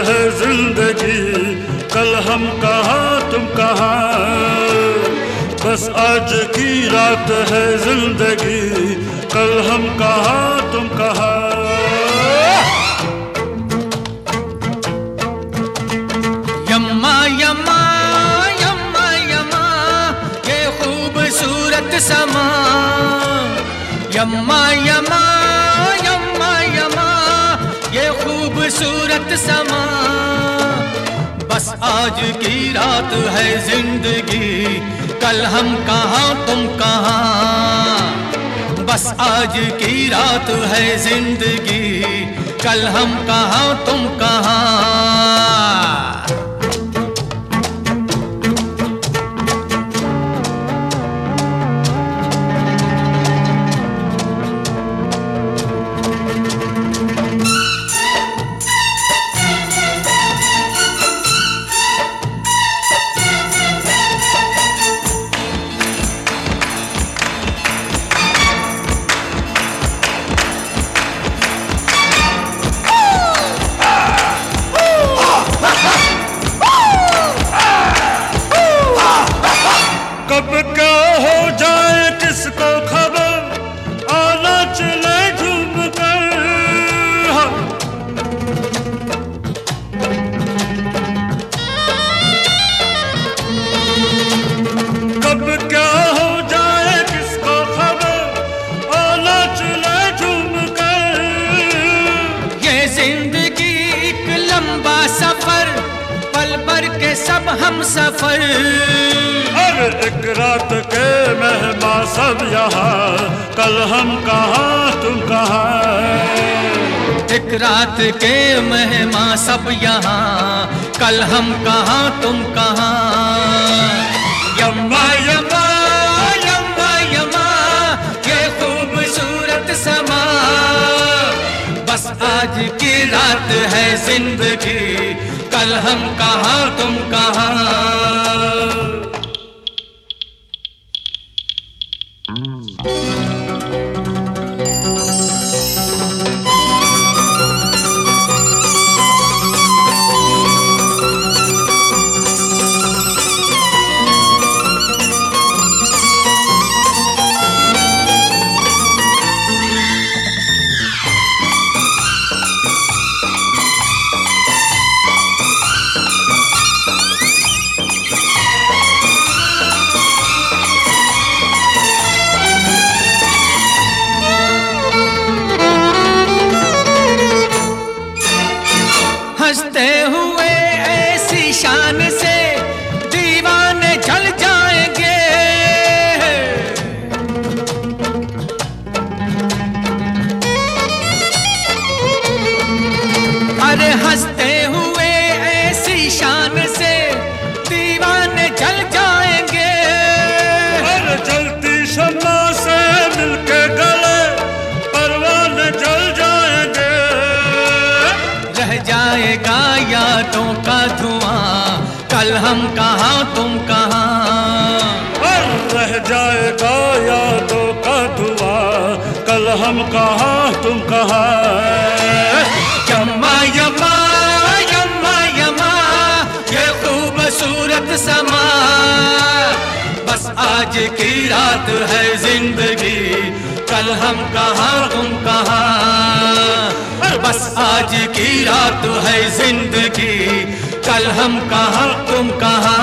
है जिंदगी, कल हम कहाँ तुम कहाँ। बस आज की रात है जिंदगी, कल हम कहाँ तुम कहाँ। यम्मा यम्मा यम्मा यम्मा ये खूबसूरत समा। यम्मा यम्मा यम्मा यम्मा ये खूबसूरत समा। बस आज की रात है जिंदगी, कल हम कहाँ तुम कहाँ। बस आज की रात है जिंदगी, कल हम कहाँ तुम कहाँ। कब क्या हो जाए किसको खबर, आना चले झूम कर। कब क्या हो जाए किसको खबर, आना चले झूम कर। ये जिंदगी एक लंबा सफर, पल भर के सब हम सफर। एक रात के मेहमान सब यहाँ, कल हम कहाँ तुम कहाँ। एक रात के मेहमान सब यहाँ, कल हम कहाँ तुम कहाँ। यम्मा यम्मा यम्मा यम्मा ये खूबसूरत समा। बस आज की रात है जिंदगी, कल हम कहाँ तुम कहाँ। हंसते हुए ऐसी शान से दीवाने जल जाएंगे। अरे हंसते हुए ऐसी शान से दीवाने जल जाएंगे। अरे जलती शम्मा से मिलके गले परवाने जल जाएंगे। रह जाएगा यादों का धुआं, कल हम कहाँ तुम कहाँ। रह जाएगा यादों का धुआं, कल हम कहाँ तुम कहाँ। यम्मा यम्मा यम्मा यम्मा ये खूबसूरत समा। बस आज की रात है जिंदगी, कल हम कहाँ तुम कहाँ। बस आज की रात है जिंदगी, कल हम कहाँ तुम कहाँ।